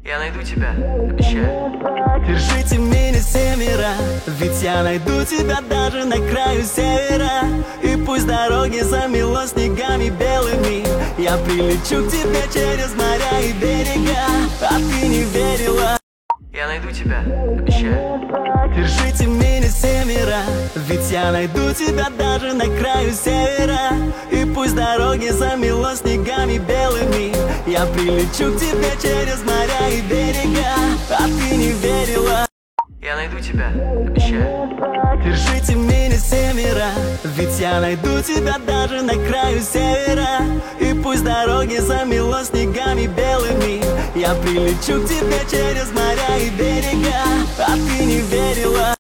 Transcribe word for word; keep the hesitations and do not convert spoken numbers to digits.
Я найду тебя, обещаю. Держите меня семеро, ведь я найду тебя даже на краю севера. И пусть дороги замело снегами белыми, я прилечу к тебе через моря и берега. А ты не верила. Я найду тебя, обещаю. Держите меня семеро, ведь я найду тебя даже на краю севера. И пусть дороги замело снегами белыми, я прилечу к тебе через моря и берега. А ты не верила. Я найду тебя, обещаю. Держите меня семеро, ведь я найду тебя даже на краю севера. И пусть дороги замело снегами белыми, я прилечу к тебе через моря и берега. А ты не верила.